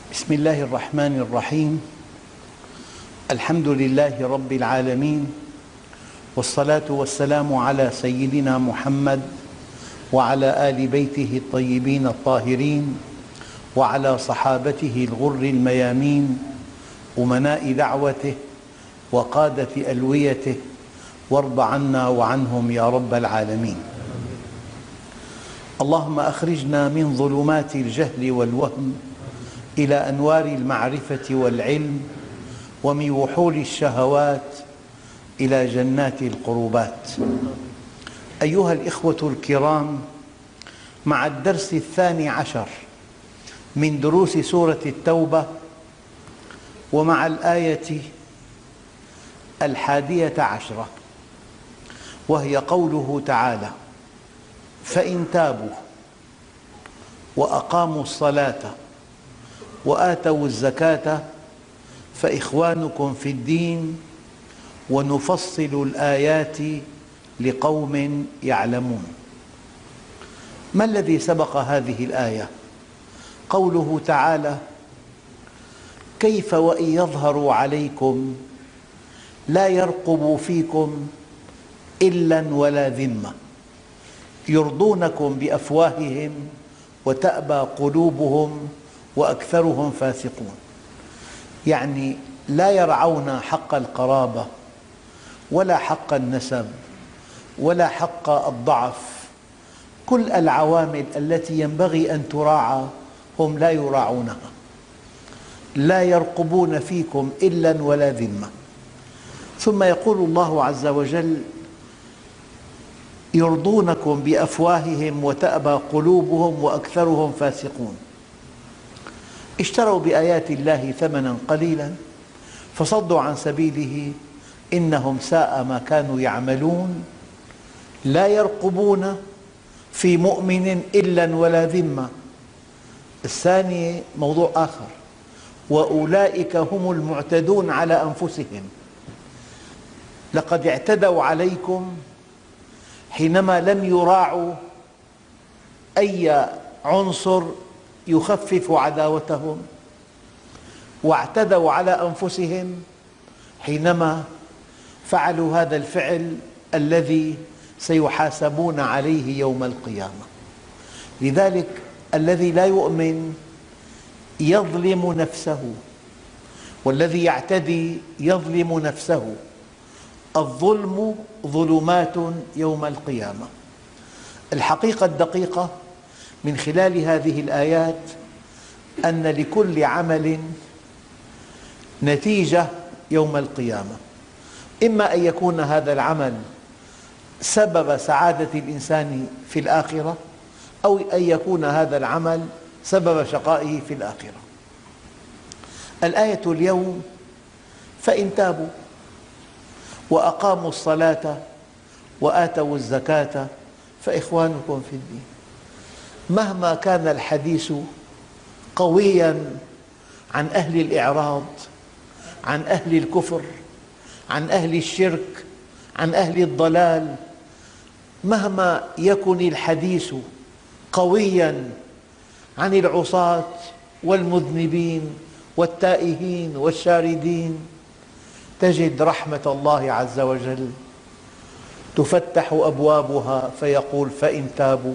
بسم الله الرحمن الرحيم. الحمد لله رب العالمين، والصلاة والسلام على سيدنا محمد وعلى آل بيته الطيبين الطاهرين وعلى صحابته الغر الميامين أمناء دعوته وقادة ألويته، وارض عنا وعنهم يا رب العالمين. اللهم أخرجنا من ظلمات الجهل والوهم إلى أنوار المعرفة والعلم، ومن وحول الشهوات إلى جنات القربات. أيها الإخوة الكرام، مع الدرس 12 من دروس سورة التوبة، ومع الآية 11، وهي قوله تعالى: فإن تابوا وأقاموا الصلاة وآتوا الزكاة فإخوانكم في الدين ونفصل الآيات لقوم يعلمون. ما الذي سبق هذه الآية؟ قوله تعالى: كيف وإن يظهروا عليكم لا يرقبوا فيكم إلا ولا ذمة يرضونكم بأفواههم وتأبى قلوبهم وأكثرهم فاسقون. يعني لا يرعون حق القرابة ولا حق النسب ولا حق الضعف، كل العوامل التي ينبغي أن تراعى هم لا يراعونها. لا يرقبون فيكم إلا ولا ذمة. ثم يقول الله عز وجل: يرضونكم بأفواههم وتأبى قلوبهم وأكثرهم فاسقون. اشتروا بآيات الله ثمنا قليلا فصدوا عن سبيله، إنهم ساء ما كانوا يعملون. لا يرقبون في مؤمن إلا ولا ذمة. الثانية موضوع آخر: وأولئك هم المعتدون على أنفسهم. لقد اعتدوا عليكم حينما لم يراعوا أي عنصر يخفف عداوتهم، واعتدوا على أنفسهم حينما فعلوا هذا الفعل الذي سيحاسبون عليه يوم القيامة. لذلك الذي لا يؤمن يظلم نفسه، والذي يعتدي يظلم نفسه. الظلم ظلمات يوم القيامة. الحقيقة الدقيقة من خلال هذه الآيات أن لكل عمل نتيجة يوم القيامة، إما أن يكون هذا العمل سبب سعادة الإنسان في الآخرة، أو أن يكون هذا العمل سبب شقائه في الآخرة. الآية اليوم: فإن تابوا وأقاموا الصلاة وآتوا الزكاة فإخوانكم في الدين. مهما كان الحديث قوياً عن أهل الإعراض، عن أهل الكفر، عن أهل الشرك، عن أهل الضلال، مهما يكن الحديث قوياً عن العصاة والمذنبين والتائهين والشاردين، تجد رحمة الله عز وجل تفتح أبوابها فيقول: فإن تابوا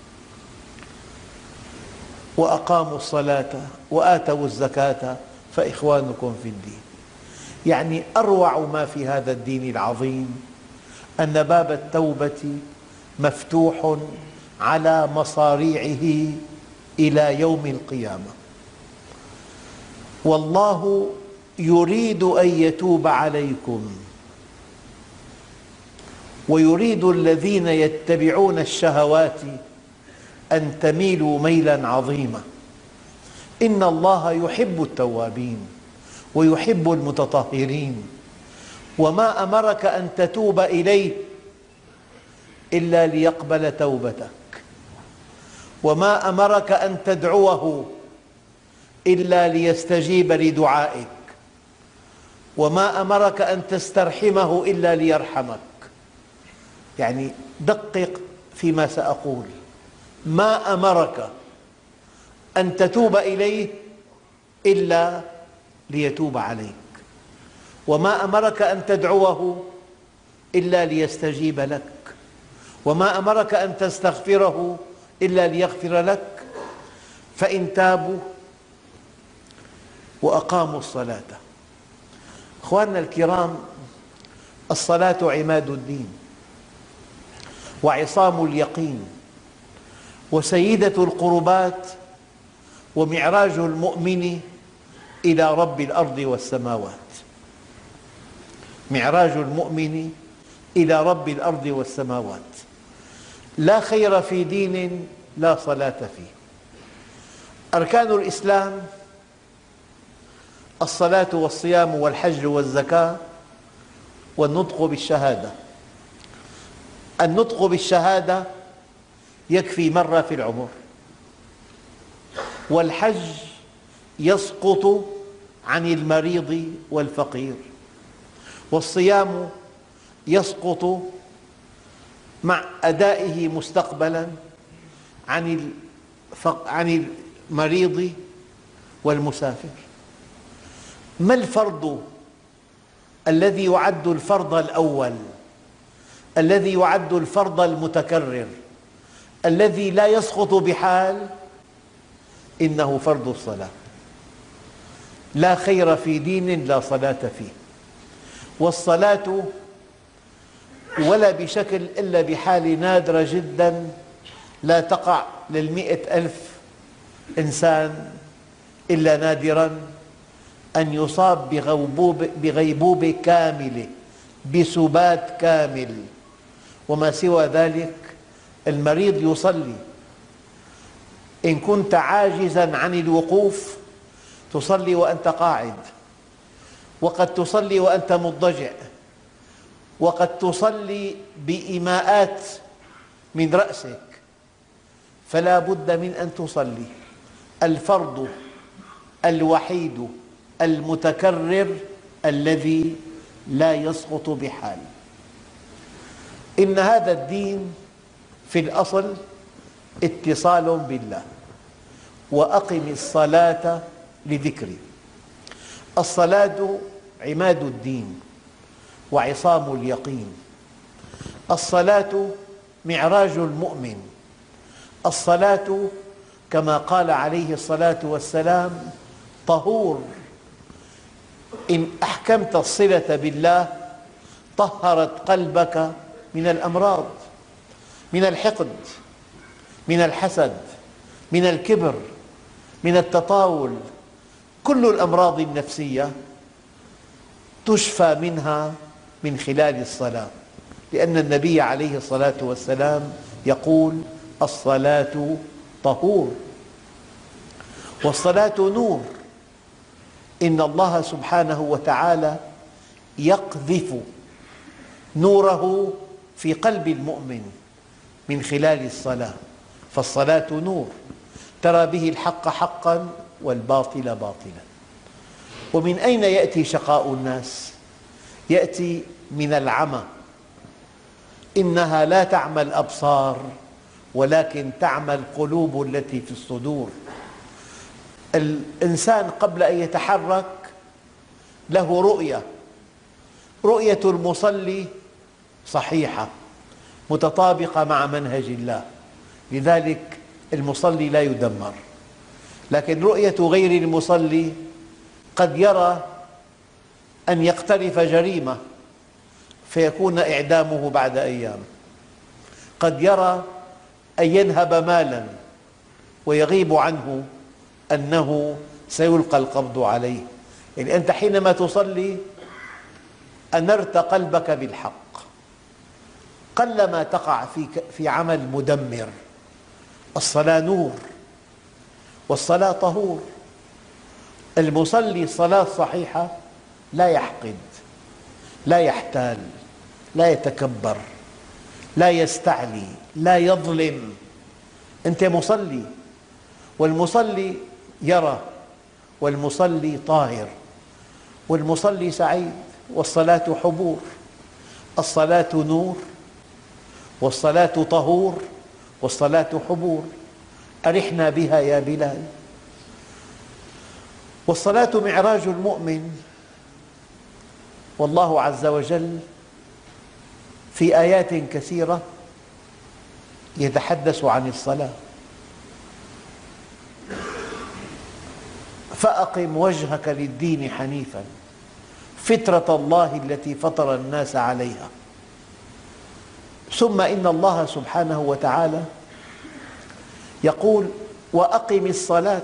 وأقاموا الصلاة وآتوا الزكاة فإخوانكم في الدين. يعني أروع ما في هذا الدين العظيم أن باب التوبة مفتوح على مصاريعه إلى يوم القيامة. والله يريد أن يتوب عليكم، ويريد الذين يتبعون الشهوات أن تميلوا ميلاً عظيماً. إن الله يحب التوابين ويحب المتطهرين، وما أمرك أن تتوب إليه إلا ليقبل توبتك، وما أمرك أن تدعوه إلا ليستجيب لدعائك، وما أمرك أن تسترحمه إلا ليرحمك. يعني دقق فيما سأقول: ما أمرك أن تتوب إليه إلا ليتوب عليك، وما أمرك أن تدعوه إلا ليستجيب لك، وما أمرك أن تستغفره إلا ليغفر لك. فإن تابوا وأقاموا الصلاة. أخواننا الكرام، الصلاة عماد الدين وعصام اليقين وسيدة القربات ومعراج المؤمن إلى رب الأرض والسماوات. معراج المؤمن إلى رب الأرض والسماوات. لا خير في دين لا صلاة فيه. أركان الإسلام: الصلاة والصيام والحج والزكاة والنطق بالشهادة. النطق بالشهادة يكفي مرة في العمر، والحج يسقط عن المريض والفقير، والصيام يسقط مع أدائه مستقبلا عن المريض والمسافر. ما الفرض الذي يعد الفرض الأول، الذي يعد الفرض المتكرر، الذي لا يسقط بحال؟ إنه فرض الصلاة. لا خير في دين لا صلاة فيه. والصلاة ولا بشكل إلا بحال نادرة جدا لا تقع لل100,000 إنسان إلا نادرا أن يصاب بغيبوبة كاملة، بسبات كامل. وما سوى ذلك المريض يصلي. إن كنت عاجزا عن الوقوف تصلي وأنت قاعد، وقد تصلي وأنت مضطجع، وقد تصلي بإيماءات من رأسك، فلا بد من أن تصلي. الفرض الوحيد المتكرر الذي لا يسقط بحال. إن هذا الدين في الأصل اتصال بالله. وأقم الصلاة لذكري. الصلاة عماد الدين وعصام اليقين. الصلاة معراج المؤمن. الصلاة كما قال عليه الصلاة والسلام طهور. إن أحكمت الصلة بالله طهرت قلبك من الأمراض، من الحقد، من الحسد، من الكبر، من التطاول. كل الأمراض النفسية تشفى منها من خلال الصلاة، لأن النبي عليه الصلاة والسلام يقول: الصلاة طهور. والصلاة نور. إن الله سبحانه وتعالى يقذف نوره في قلب المؤمن من خلال الصلاة. فالصلاة نور ترى به الحق حقا والباطل باطلا. ومن أين يأتي شقاء الناس؟ يأتي من العمى. إنها لا تعمى الأبصار ولكن تعمى القلوب التي في الصدور. الإنسان قبل أن يتحرك له رؤية. رؤية المصلي صحيحة متطابقة مع منهج الله، لذلك المصلي لا يدمر. لكن رؤية غير المصلي قد يرى أن يقترف جريمة فيكون إعدامه بعد أيام، قد يرى أن ينهب مالا ويغيب عنه أنه سيلقى القبض عليه. يعني أنت حينما تصلي أنرت قلبك بالحق. قلما تقع في عمل مدمر. الصلاة نور والصلاة طهور. المصلي صلاة صحيحة لا يحقد، لا يحتال، لا يتكبر، لا يستعلي، لا يظلم. أنت مصلي، والمصلي يرى، والمصلي طاهر، والمصلي سعيد. والصلاة حبور. الصلاة نور والصلاة طهور والصلاة حبور. أرحنا بها يا بلال. والصلاة معراج المؤمن. والله عز وجل في آيات كثيرة يتحدث عن الصلاة. فأقم وجهك للدين حنيفاً فطرة الله التي فطر الناس عليها. ثم إن الله سبحانه وتعالى يقول وأقم الصلاة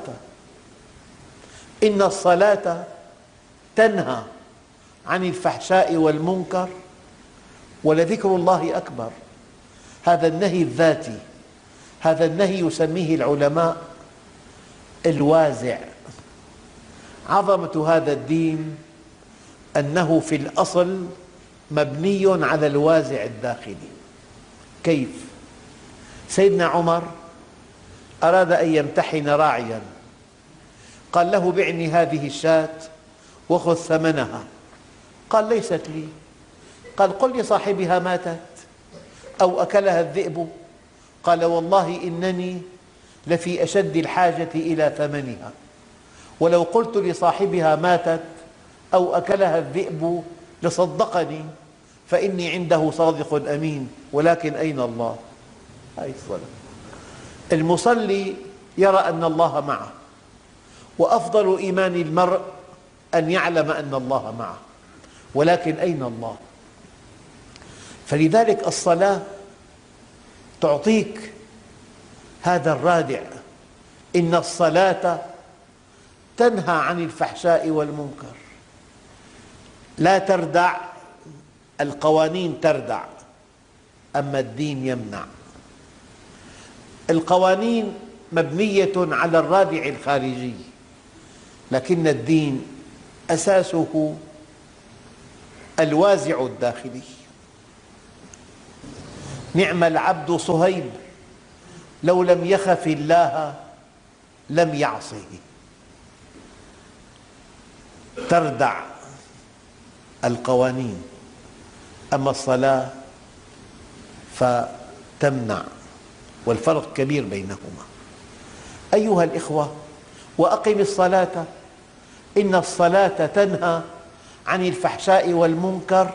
إن الصلاة تنهى عن الفحشاء والمنكر ولذكر الله أكبر. هذا النهي الذاتي، هذا النهي يسميه العلماء الوازع. عظمة هذا الدين أنه في الأصل مبني على الوازع الداخلي. كيف؟ سيدنا عمر أراد أن يمتحن راعياً، قال له بعني هذه الشاة وخذ ثمنها. قال ليست لي. قال قل لصاحبها ماتت أو أكلها الذئب. قال والله إنني لفي أشد الحاجة إلى ثمنها، ولو قلت لصاحبها ماتت أو أكلها الذئب لصدقني، فإني عنده صادق أمين، ولكن أين الله؟ هذه الصلاة. المصلي يرى أن الله معه، وأفضل إيمان المرء أن يعلم أن الله معه، ولكن أين الله؟ فلذلك الصلاة تعطيك هذا الرادع. إن الصلاة تنهى عن الفحشاء والمنكر. لا تردع، القوانين تردع، أما الدين يمنع. القوانين مبنية على الرادع الخارجي، لكن الدين أساسه الوازع الداخلي. نعم العبد صهيب لو لم يخف الله لم يعصه. تردع القوانين، أما الصلاة فتمنع، والفرق كبير بينهما. أيها الإخوة، وأقم الصلاة إن الصلاة تنهى عن الفحشاء والمنكر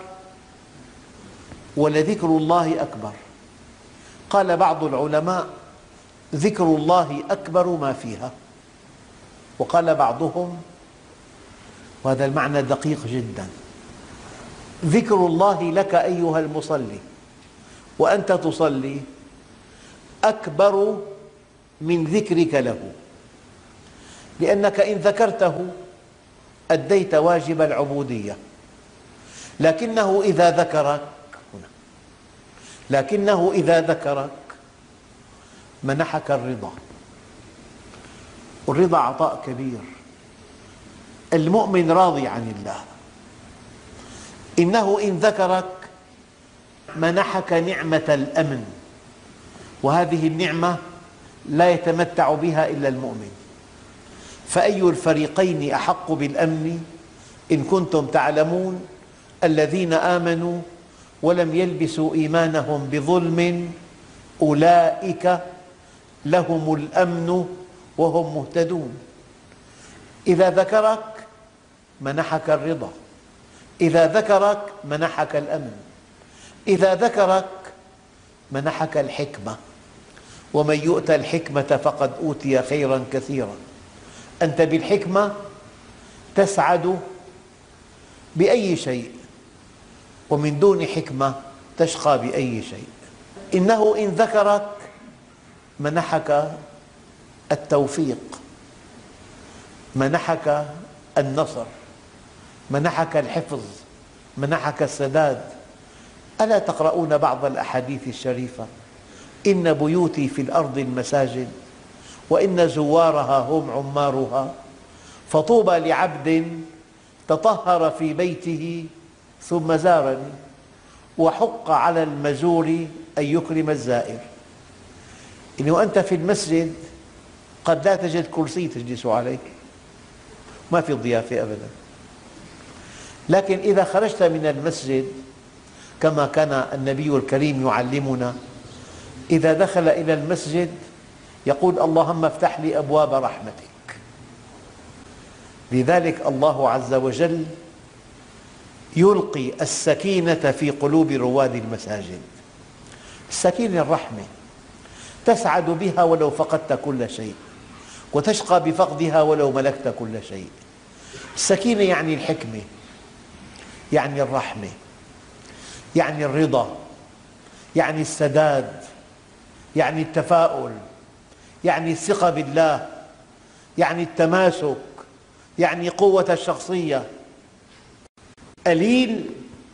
ولذكر الله أكبر. قال بعض العلماء ذكر الله أكبر ما فيها، وقال بعضهم، وهذا المعنى دقيق جدا، ذكر الله لك أيها المصلي وأنت تصلي أكبر من ذكرك له، لأنك إن ذكرته أديت واجب العبودية، لكنه إذا ذكرك منحك الرضا. والرضا عطاء كبير. المؤمن راضي عن الله. إنه إن ذكرك منحك نعمة الأمن، وهذه النعمة لا يتمتع بها إلا المؤمن. فأي الفريقين أحق بالأمن إن كنتم تعلمون الذين آمنوا ولم يلبسوا إيمانهم بظلم أولئك لهم الأمن وهم مهتدون. إذا ذكرك منحك الرضا، إذا ذكرك منحك الأمن، إذا ذكرك منحك الحكمة. ومن يؤت الحكمة فقد أوتي خيرا كثيرا. أنت بالحكمة تسعد بأي شيء، ومن دون حكمة تشقى بأي شيء. إنه إن ذكرك منحك التوفيق، منحك النصر، منحك الحفظ، منحك السداد. ألا تقرؤون بعض الأحاديث الشريفة؟ إن بيوتي في الأرض المساجد وإن زوارها هم عمارها، فطوبى لعبد تطهر في بيته ثم زارني، وحق على المزور أن يكرم الزائر. إن وأنت في المسجد قد لا تجد كرسي تجلس عليه، ما في ضيافة أبدا، لكن إذا خرجت من المسجد كما كان النبي الكريم يعلمنا، إذا دخل إلى المسجد يقول اللهم افتح لي أبواب رحمتك. لذلك الله عز وجل يلقي السكينة في قلوب رواد المساجد. السكينة الرحمة، تسعد بها ولو فقدت كل شيء، وتشقى بفقدها ولو ملكت كل شيء. السكينة يعني الحكمة، يعني الرحمة، يعني الرضا، يعني السداد، يعني التفاؤل، يعني الثقة بالله، يعني التماسك، يعني قوة الشخصية. قليل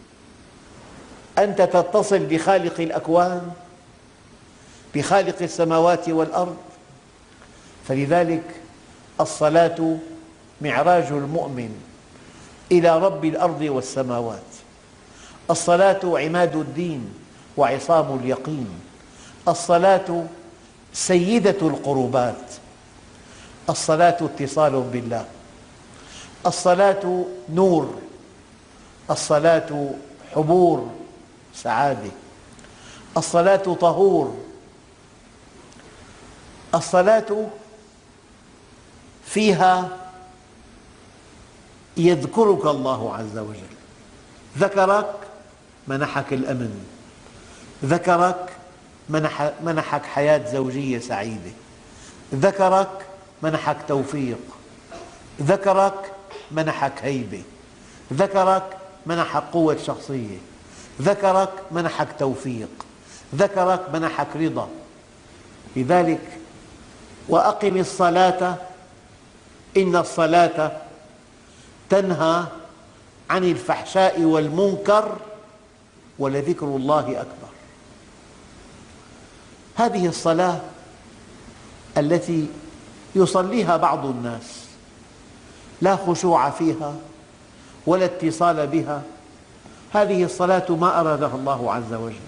أنت تتصل بخالق الأكوان، بخالق السماوات والأرض. فلذلك الصلاة معراج المؤمن إلى رب الأرض والسماوات. الصلاة عماد الدين وعصام اليقين. الصلاة سيدة القربات. الصلاة اتصال بالله. الصلاة نور. الصلاة حبور سعادة. الصلاة طهور. الصلاة فيها يذكرك الله عز وجل. ذكرك منحك الأمن، ذكرك منحك حياة زوجية سعيدة، ذكرك منحك توفيق، ذكرك منحك هيبة، ذكرك منحك قوة شخصية، ذكرك منحك توفيق، ذكرك منحك رضا. لذلك وأقم الصلاة إن الصلاة تنهى عن الفحشاء والمنكر ولذكر الله أكبر. هذه الصلاة التي يصليها بعض الناس لا خشوع فيها ولا اتصال بها، هذه الصلاة ما أرادها الله عز وجل.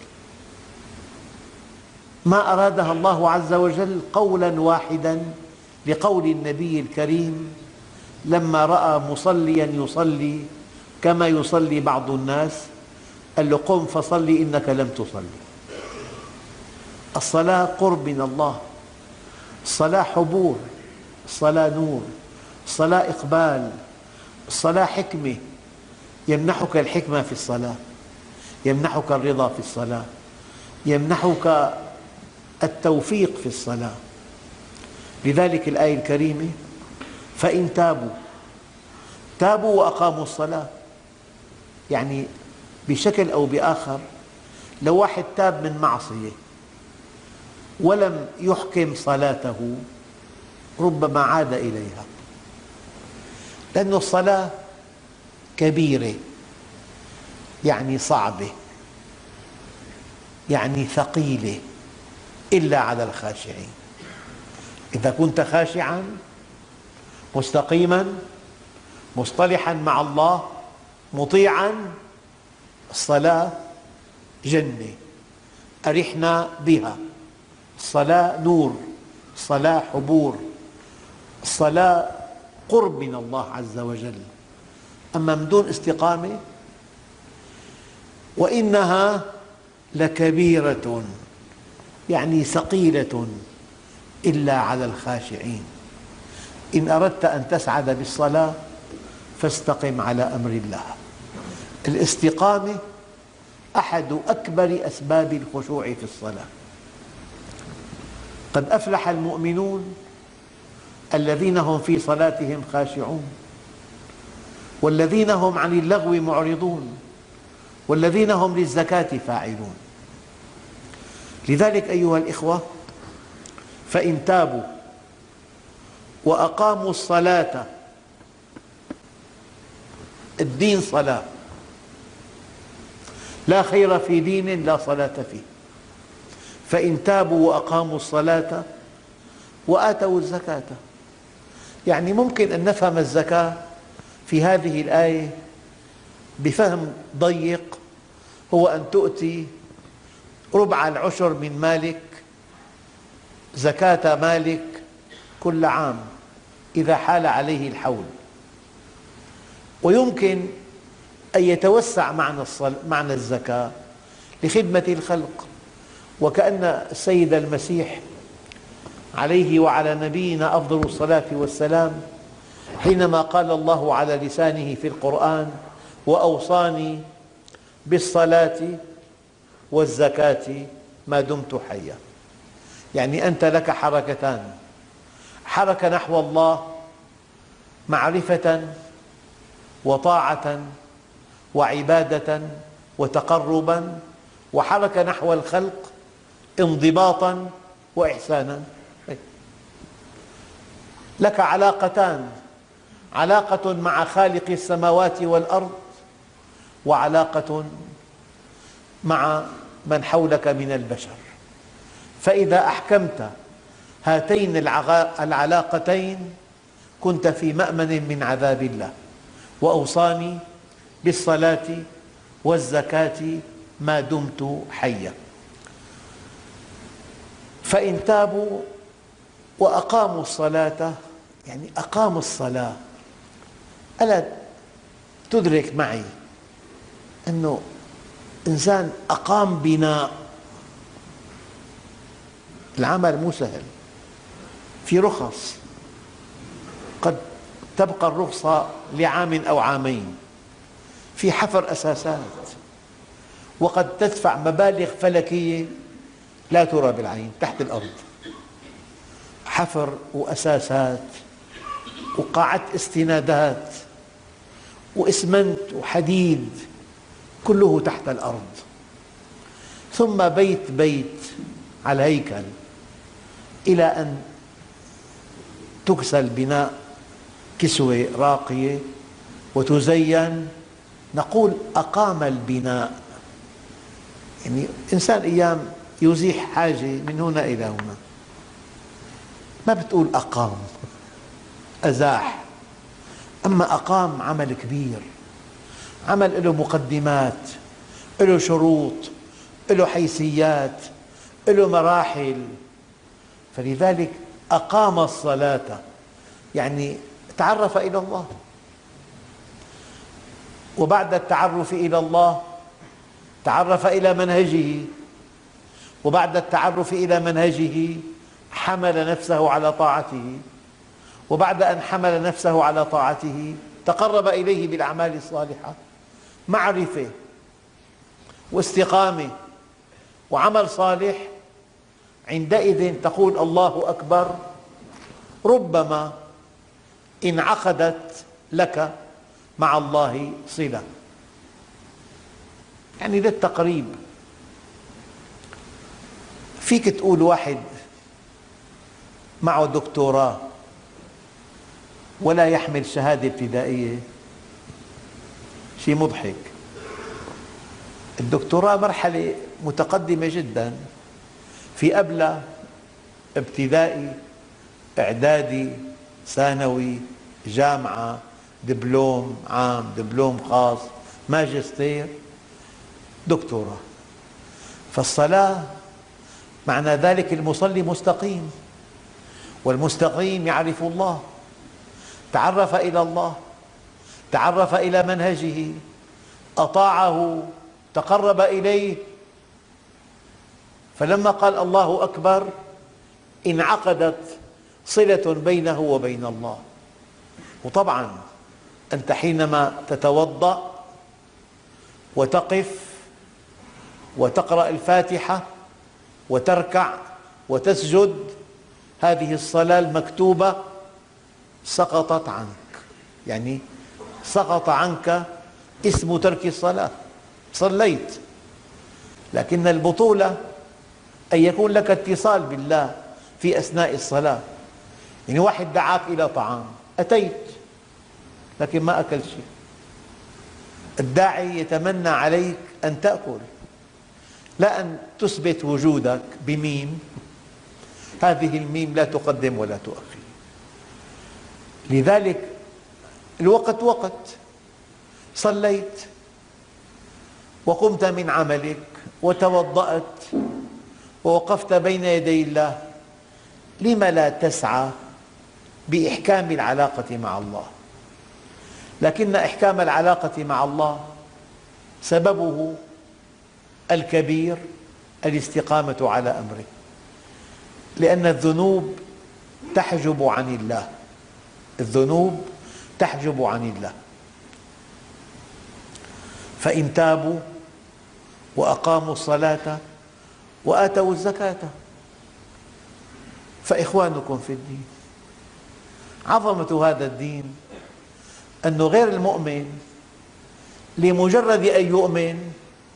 ما أرادها الله عز وجل قولا واحدا لقول النبي الكريم لما رأى مصليا يصلي كما يصلي بعض الناس قال له قم فصلي إنك لم تصلي. الصلاة قرب من الله، الصلاة حبور، الصلاة نور، الصلاة إقبال، الصلاة حكمة، يمنحك الحكمة في الصلاة، يمنحك الرضا في الصلاة، يمنحك التوفيق في الصلاة. لذلك الآية الكريمة فإن تابوا وأقاموا الصلاة، يعني بشكل أو بآخر لو واحد تاب من معصية ولم يحكم صلاته ربما عاد إليها، لأن الصلاة كبيرة، يعني صعبة، يعني ثقيلة، إلا على الخاشعين. إذا كنت خاشعاً مستقيماً مصطلحاً مع الله مطيعاً، الصلاة جنة أرحنا بها. الصلاة نور، الصلاة حبور، الصلاة قرب من الله عز وجل. أما من دون استقامة وإنها لكبيرة، يعني ثقيلة إلا على الخاشعين. إن أردت أن تسعد بالصلاة فاستقم على أمر الله. الاستقامة أحد أكبر أسباب الخشوع في الصلاة. قد أفلح المؤمنون الذين هم في صلاتهم خاشعون، والذين هم عن اللغو معرضون، والذين هم للزكاة فاعلون. لذلك أيها الإخوة فإن تابوا وأقاموا الصلاة، الدين صلاة، لا خير في دين لا صلاة فيه. فإن تابوا وأقاموا الصلاة وآتوا الزكاة، يعني ممكن أن نفهم الزكاة في هذه الآية بفهم ضيق، هو أن تؤتي ربع العشر من مالك زكاة مالك كل عام إذا حال عليه الحول. ويمكن أن يتوسع معنى الزكاة لخدمة الخلق، وكأن السيد المسيح عليه وعلى نبينا أفضل الصلاة والسلام حينما قال الله على لسانه في القرآن: وأوصاني بالصلاة والزكاة ما دمت حيا. يعني أنت لك حركتان: حركة نحو الله معرفة وطاعة وعبادة وتقربا، وحركة نحو الخلق انضباطا وإحسانا. لك علاقتان: علاقة مع خالق السماوات والأرض، وعلاقة مع من حولك من البشر. فإذا أحكمت هاتين العلاقتين كنت في مأمن من عذاب الله. وأوصاني بالصلاة والزكاة ما دمت حيا. فإن تابوا وأقاموا الصلاة، يعني أقاموا الصلاة. ألا تدرك معي أنه إنسان أقام بناء؟ العمل مو سهل، في رخص، قد تبقى الرخصة لعام أو عامين، في حفر أساسات، وقد تدفع مبالغ فلكية لا ترى بالعين تحت الأرض، حفر وأساسات وقاعة استنادات وإسمنت وحديد، كله تحت الأرض. ثم بيت بيت على الهيكل إلى أن تكسى البناء كسوة راقية وتزين، نقول أقام البناء. يعني إنسان أيام يزيح حاجة من هنا إلى هنا، ما بتقول أقام، أزاح. أما أقام عمل كبير، عمل له مقدمات، له شروط، له حيثيات، له مراحل. فلذلك أقام الصلاة، يعني تعرف إلى الله، وبعد التعرف إلى الله تعرف إلى منهجه، وبعد التعرف إلى منهجه حمل نفسه على طاعته، وبعد أن حمل نفسه على طاعته تقرب إليه بالأعمال الصالحة. معرفة واستقامة وعمل صالح، عندئذ تقول الله أكبر. ربما انعقدت لك مع الله صلة. يعني للتقريب، فيك تقول واحد معه دكتوراه ولا يحمل شهادة ابتدائية، شيء مضحك. الدكتوراه مرحلة متقدمة جدا، في قبلها ابتدائي، إعدادي، ثانوي، جامعة، دبلوم عام، دبلوم خاص، ماجستير، دكتوراه. فالصلاة معنى ذلك المصلي مستقيم، والمستقيم يعرف الله، تعرف إلى الله، تعرف إلى منهجه، أطاعه، تقرب إليه. فلما قال الله أكبر انعقدت صلة بينه وبين الله. وطبعا أنت حينما تتوضأ وتقف وتقرأ الفاتحة وتركع وتسجد، هذه الصلاة المكتوبة سقطت عنك، يعني سقط عنك اسم ترك الصلاة، صليت. لكن البطولة أن يكون لك اتصال بالله في أثناء الصلاة. يعني واحد دعاك إلى طعام، أتيت لكن ما أكلت شيء، الداعي يتمنى عليك أن تأكل، لا أن تثبت وجودك بميم، هذه الميم لا تقدم ولا تؤخر. لذلك الوقت وقت، صليت وقمت من عملك وتوضأت ووقفت بين يدي الله، لم لا تسعى بإحكام العلاقة مع الله؟ لكن إحكام العلاقة مع الله سببه الكبير الاستقامة على أمره، لأن الذنوب تحجب عن الله، الذنوب تحجب عن الله. فإن تابوا وأقاموا الصلاة وآتوا الزكاة فإخوانكم في الدين. عظمة هذا الدين أن غير المؤمن لمجرد أن يؤمن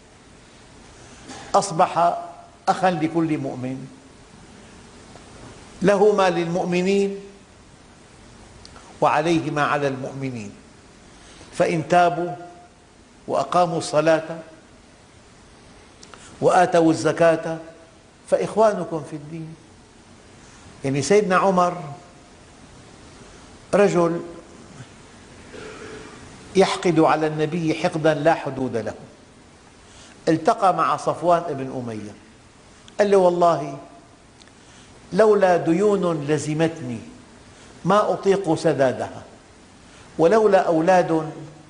أصبح أخاً لكل مؤمن، له ما للمؤمنين وعليه ما على المؤمنين. فإن تابوا وأقاموا الصلاة وآتوا الزكاة فإخوانكم في الدين. يعني سيدنا عمر رجل يحقد على النبي حقداً لا حدود له، التقى مع صفوان بن أمية قال له: والله لولا ديون لزمتني ما أطيق سدادها، ولولا أولاد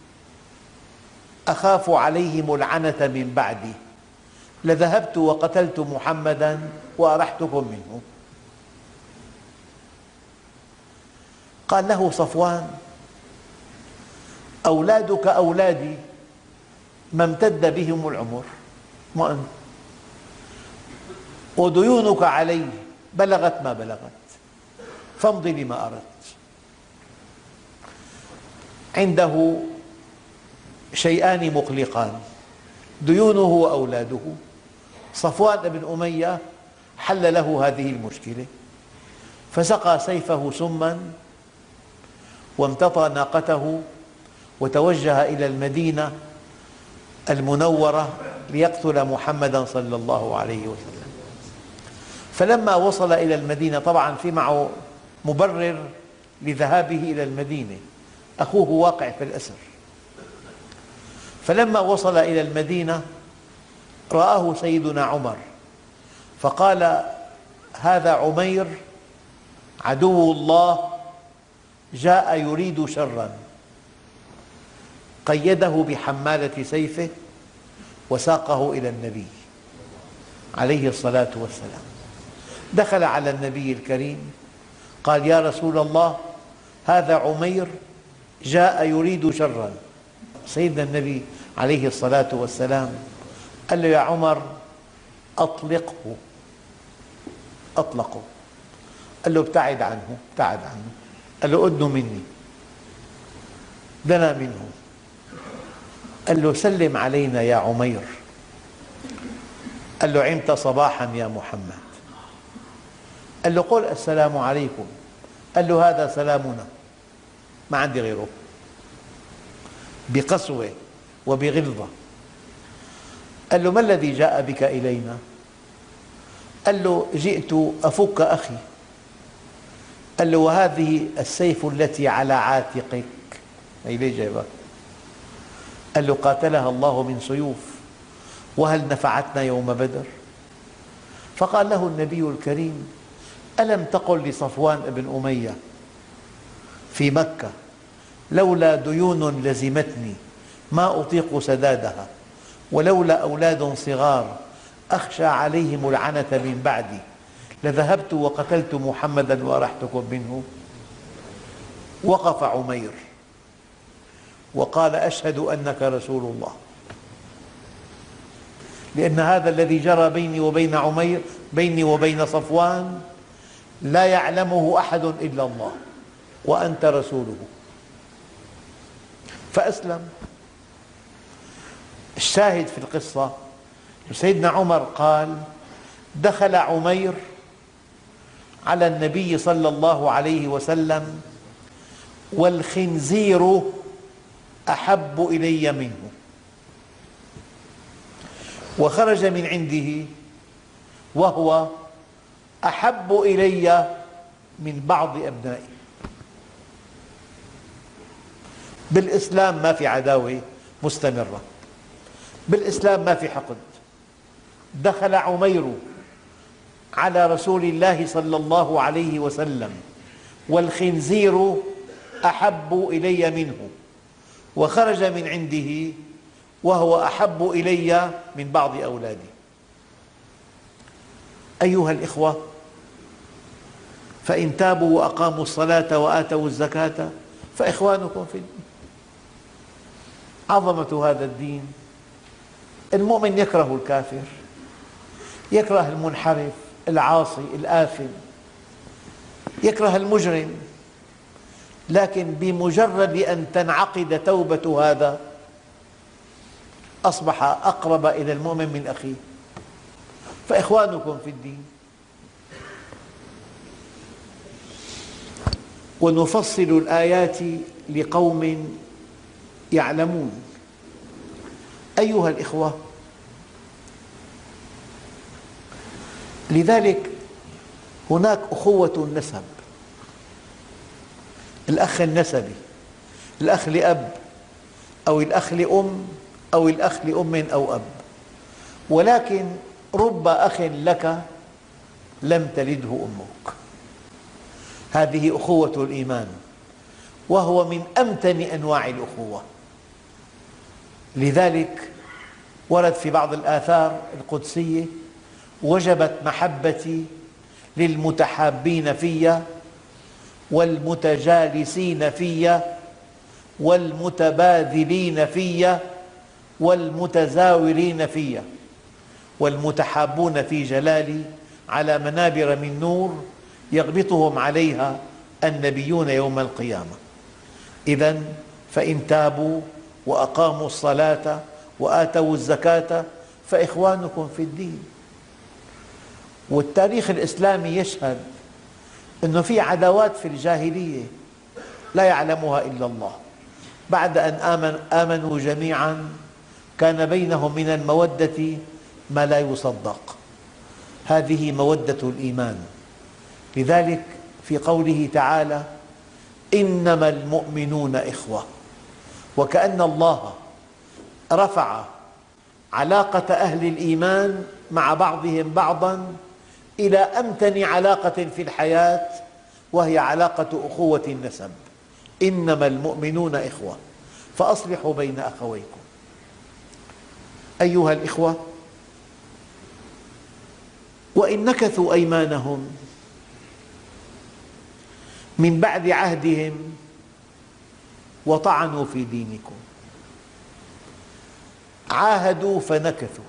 أخاف عليهم العنة من بعدي لذهبت وقتلت محمداً وأرحتكم منه. قال له صفوان: أولادك أولادي ما امتد بهم العمر، ما أنت، وديونك علي بلغت ما بلغت، فامض لما أردت. عنده شيئان مقلقان: ديونه وأولاده. صفوان بن أمية حل له هذه المشكلة، فسقى سيفه سماً وامتطى ناقته وتوجه إلى المدينة المنورة ليقتل محمداً صلى الله عليه وسلم. فلما وصل إلى المدينة، طبعاً في معه مبرر لذهابه إلى المدينة، أخوه واقع في الأسر. فلما وصل إلى المدينة رآه سيدنا عمر فقال: هذا عمير عدو الله جاء يريد شراً. قيده بحمالة سيفه وساقه إلى النبي عليه الصلاة والسلام. دخل على النبي الكريم قال: يا رسول الله، هذا عمير جاء يريد شراً. سيدنا النبي عليه الصلاة والسلام قال له: يا عمر أطلقه. أطلقه. قال له: ابتعد عنه، ابتعد عنه. قال له: أدنو مني. دنا منه. قال له: سلم علينا يا عمير. قال له: عمت صباحا يا محمد. قال له: قل السلام عليكم. قال له: هذا سلامنا، ما عندي غيره. بقسوة وبغلظة. قال له: ما الذي جاء بك إلينا؟ قال له: جئت أفك أخي. قال له: وهذه السيف التي على عاتقك هي ليه جايبها؟ قال له: قاتلها الله من سيوف، وهل نفعتنا يوم بدر؟ فقال له النبي الكريم: ألم تقل لصفوان بن أمية في مكة: لولا ديون لزمتني ما أطيق سدادها، ولولا أولاد صغار أخشى عليهم العنة من بعدي لذهبت وقتلت محمداً وأرحتكم منه؟ وقف عمير وقال: أشهد أنك رسول الله. لأن هذا الذي جرى بيني وبين عمير، بيني وبين صفوان، لا يعلمه أحد إلا الله، وأنت رسوله. فأسلم. الشاهد في القصة سيدنا عمر قال: دخل عمير على النبي صلى الله عليه وسلم والخنزير أحب إلي منه، وخرج من عنده وهو أحب إلي من بعض أبنائي. بالإسلام ما في عداوة مستمرة، بالإسلام ما في حقد. دخل عمير على رسول الله صلى الله عليه وسلم والخنزير أحب إلي منه، وخرج من عنده وهو أحب إلي من بعض أولادي. أيها الإخوة، فإن تابوا وأقاموا الصلاة وآتوا الزكاة فإخوانكم في الدين. عظمة هذا الدين. المؤمن يكره الكافر، يكره المنحرف العاصي الآثم، يكره المجرم، لكن بمجرد أن تنعقد توبة هذا أصبح أقرب إلى المؤمن من أخيه. فإخوانكم في الدين. ونفصل الآيات لقوم يعلمون. أيها الإخوة، لذلك هناك أخوة النسب، الأخ النسبي، الأخ لأب أو الأخ لأم أو الأخ لأم أو أب، ولكن رب أخ لك لم تلده أمك. هذه أخوة الإيمان، وهو من أمتن أنواع الأخوة. لذلك ورد في بعض الآثار القدسية: وجبت محبتي للمتحابين في والمتجالسين في والمتباذلين في والمتزاورين في. والمتحابون في جلالي على منابر من نور يغبطهم عليها النبيون يوم القيامة. إذن فإن تابوا وأقاموا الصلاة وآتوا الزكاة فإخوانكم في الدين. والتاريخ الإسلامي يشهد أنه في عداوات في الجاهلية لا يعلمها إلا الله. بعد أن آمنوا جميعا كان بينهم من المودة ما لا يصدق. هذه مودة الإيمان. لذلك في قوله تعالى: إنما المؤمنون إخوة، وكأن الله رفع علاقة أهل الإيمان مع بعضهم بعضا إلى أمتن علاقة في الحياة، وهي علاقة أخوة النسب. إنما المؤمنون إخوة فأصلحوا بين أخويكم. أيها الإخوة، وإن نكثوا أيمانهم من بعد عهدهم وطعنوا في دينكم. عاهدوا فنكثوا،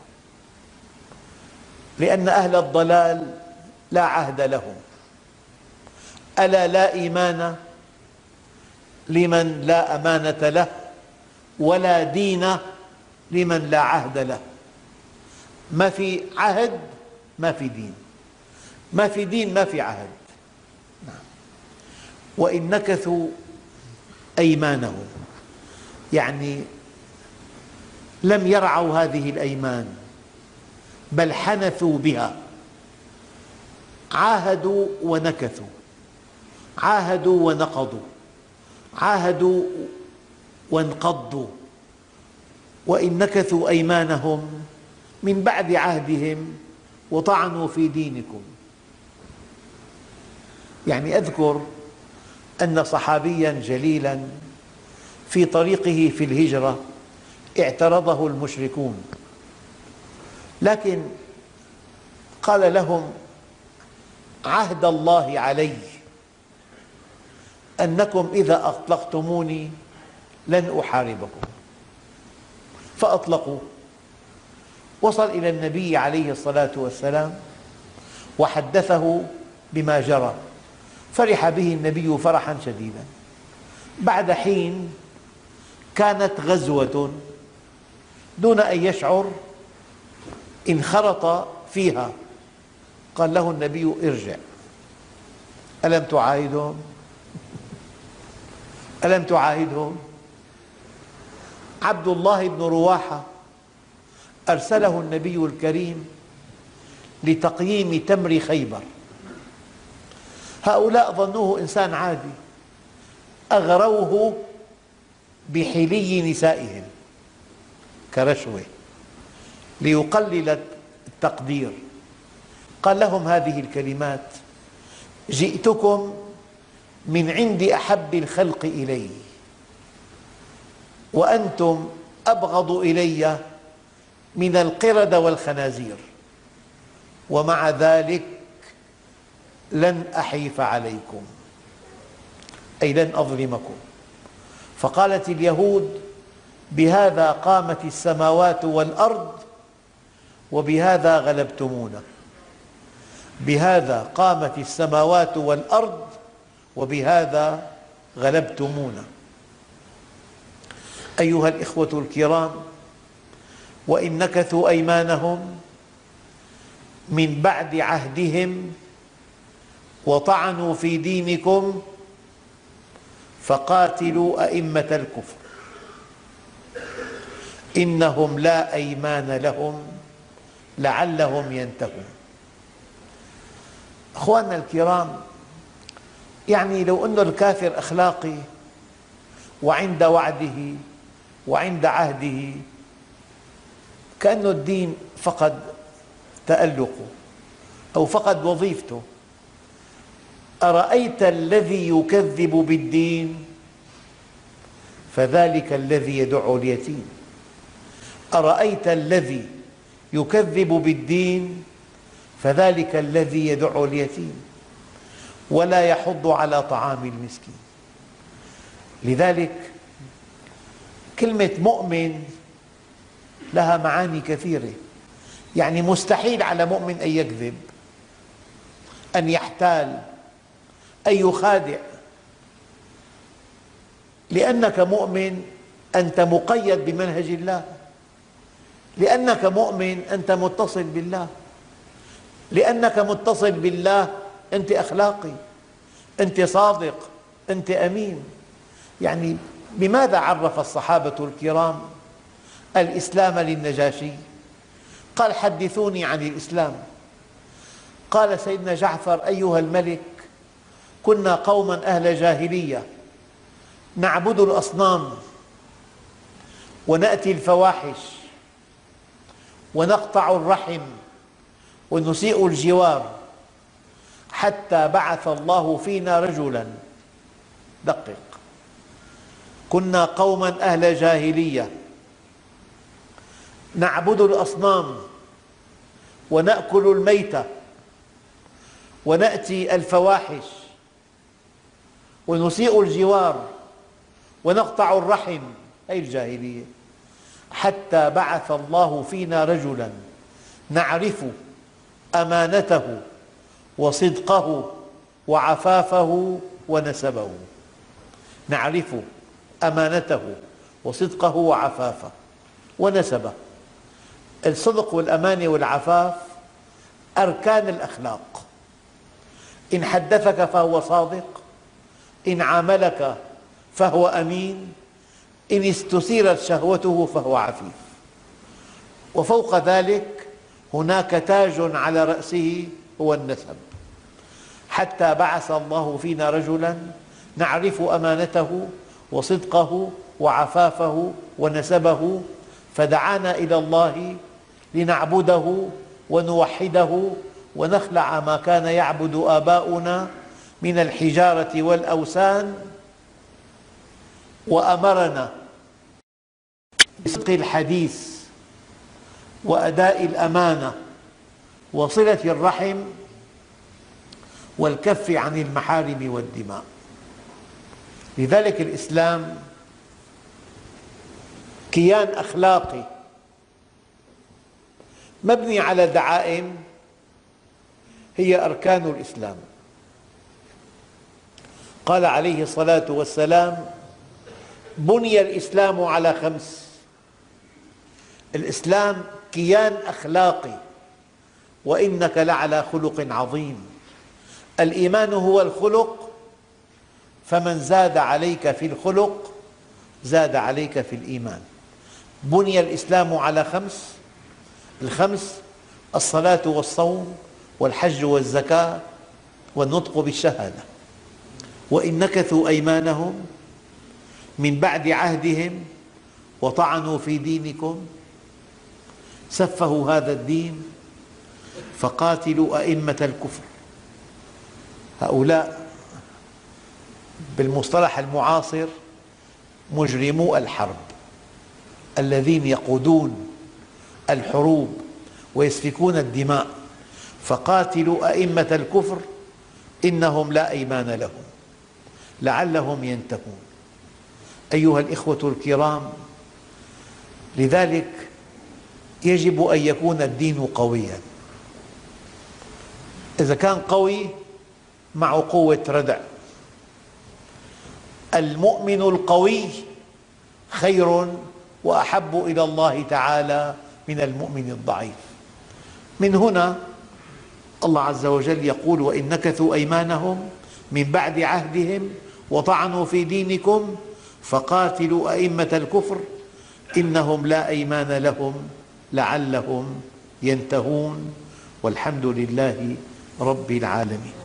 لأن أهل الضلال لا عهد لهم. ألا لا إيمان لمن لا أمانة له، ولا دين لمن لا عهد له. ما في عهد ما في دين، ما في دين ما في عهد. وإن نكثوا أيمانهم، يعني لم يرعوا هذه الأيمان بل حنثوا بها. عاهدوا ونكثوا، عاهدوا ونقضوا، عاهدوا وانقضوا. وإن نكثوا أيمانهم من بعد عهدهم وطعنوا في دينكم. يعني أذكر أن صحابياً جليلاً في طريقه في الهجرة اعترضه المشركون، لكن قال لهم: عهد الله علي أنكم إذا أطلقتموني لن أحاربكم. فأطلقوا. وصل إلى النبي عليه الصلاة والسلام وحدثه بما جرى، فرح به النبي فرحا شديدا. بعد حين كانت غزوة دون أن يشعر انخرط فيها. قال له النبي: ارجع، ألم تعاهدهم؟ ألم تعاهدهم؟ عبد الله بن رواحة أرسله النبي الكريم لتقييم تمر خيبر. هؤلاء ظنوه إنسان عادي، أغروه بحلي نسائهم كرشوة ليقلل التقدير. قال لهم هذه الكلمات: جئتكم من عند أحب الخلق إلي، وأنتم أبغض إلي من القردة والخنازير، ومع ذلك لن أحيف عليكم، أي لن أظلمكم. فقالت اليهود: بهذا قامت السماوات والأرض وبهذا غلبتمونا. بهذا قامت السماوات والأرض وبهذا غلبتمونا. أيها الإخوة الكرام، وإن نكثوا أيمانهم من بعد عهدهم وطعنوا في دينكم فقاتلوا أئمة الكفر إنهم لا أيمان لهم لعلهم ينتهون. أخواننا الكرام، يعني لو أن الكافر أخلاقي وعند وعده وعند عهده كأن الدين فقد تألقه أو فقد وظيفته. أرأيت الذي يكذب بالدين فذلك الذي يدع اليتيم. أرأيت الذي يكذب بالدين فذلك الذي يدع اليتيم ولا يحض على طعام المسكين. لذلك كلمة مؤمن لها معاني كثيرة. يعني مستحيل على مؤمن أن يكذب، أن يحتال، أن يخادع. لأنك مؤمن أنت مقيد بمنهج الله، لأنك مؤمن أنت متصل بالله، لأنك متصل بالله أنت أخلاقي، أنت صادق، أنت أمين. يعني بماذا عرف الصحابة الكرام الإسلام للنجاشي؟ قال: حدثوني عن الإسلام. قال سيدنا جعفر: أيها الملك، كنا قوما أهل جاهلية نعبد الأصنام ونأتي الفواحش ونقطع الرحم ونسيء الجوار حتى بعث الله فينا رجلا. دقق: كنا قوما أهل جاهلية نعبد الأصنام ونأكل الميتة ونأتي الفواحش ونسيء الجوار ونقطع الرحم، أي الجاهلية، حتى بعث الله فينا رجلا نعرف أمانته وصدقه وعفافه ونسبه. نعرف أمانته وصدقه وعفافه ونسبه. الصدق والأمانة والعفاف أركان الأخلاق. إن حدثك فهو صادق، إن عاملك فهو أمين، إن استثيرت شهوته فهو عفيف. وفوق ذلك هناك تاج على رأسه هو النسب. حتى بعث الله فينا رجلا نعرف أمانته وصدقه وعفافه ونسبه، فدعانا إلى الله لنعبده ونوحده ونخلع ما كان يعبد آباؤنا من الحجارة والأوثان، وأمرنا بصدق الحديث وأداء الأمانة وصلة الرحم والكف عن المحارم والدماء. لذلك الإسلام كيان أخلاقي مبني على دعائم هي أركان الإسلام. قال عليه الصلاة والسلام: بني الإسلام على 5. الإسلام كيان أخلاقي، وإنك لعلى خلق عظيم. الإيمان هو الخلق، فمن زاد عليك في الخلق زاد عليك في الإيمان. بني الإسلام على 5. ال5: الصلاة والصوم والحج والزكاة والنطق بالشهادة. وإن نكثوا أيمانهم من بعد عهدهم وطعنوا في دينكم سفهوا هذا الدين فقاتلوا أئمة الكفر. هؤلاء بالمصطلح المعاصر مجرمو الحرب، الذين يقودون الحروب ويسفكون الدماء. فقاتلوا أئمة الكفر إنهم لا أيمان لهم لعلهم ينتهون. أيها الإخوة الكرام، لذلك يجب أن يكون الدين قوياً. إذا كان قوي معه قوة ردع. المؤمن القوي خير وأحب إلى الله تعالى من المؤمن الضعيف. من هنا الله عز وجل يقول: وإن نكثوا أيمانهم من بعد عهدهم وطعنوا في دينكم فقاتلوا أئمة الكفر إنهم لا أيمان لهم لعلهم ينتهون، والحمد لله رب العالمين.